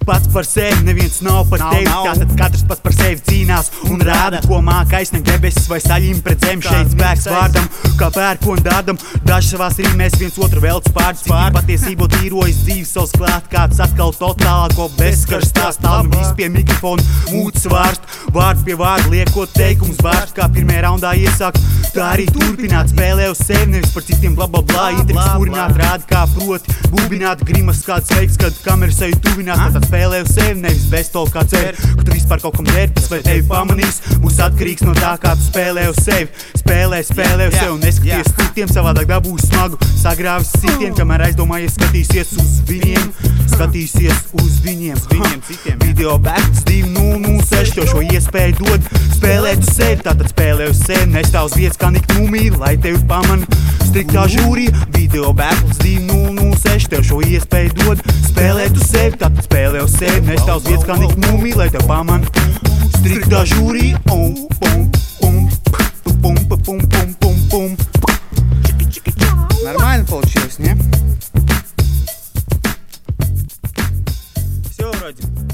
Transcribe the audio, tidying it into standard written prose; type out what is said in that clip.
pats par sevi, neviens nav par tevi. Tātad katrs pats par sevi cīnās un rāda, ko māka aizsniegt debesis vai saļim pret zemi. Šeit spēks vārdam, kā pērkona dārdam. Daži savās rīmēs viens otru velc pār. Patiesību tīrojas dzīves savs klāt, kāds atkal totālāko bezskars stāst. Tālum viss pie mikrofona, mūts vārst, vārdu pie vārdu liekot teikums vārst. Kā pirmajā raundā iesākt, tā arī turpināt. Spēlē uz sevi, nevis par citiem bla bla bla. Intriks kurināt, rāda kā proti, būbināt, grimas kāds veiks, kad kamera sevi tuvinās. Tātad spēlē uz sevi, nevis bez to kā cer, ka tu vispār kaut kam dērpis vai tevi pamanīs. Būs atkarīgs no tā, kā tu spēlē uz sevi. Spēlē uz sevi un neskaties citiem, savādāk dabūs smagu. Sagrāvis citiem, kamēr aizdomājies, skatīsies uz viņiem. Skatīsies uz viņiem citiem. Video Battles 2006 tev šo iespēju dod. Spēlēt uz sevi, tātad spēlē uz sevi. Nestāv uz vietas kā Nik Numī, lai tevi pamana striktā žūrija. Video Battles 2006 tev šo iespēju dod. Spēlēt uz sevi, tātad spēlē uz sevi. Nestāv uz vietas kā Nik Numī, lai tevi pamana striktā žūrija. Нормально получилось, не? Все вроде.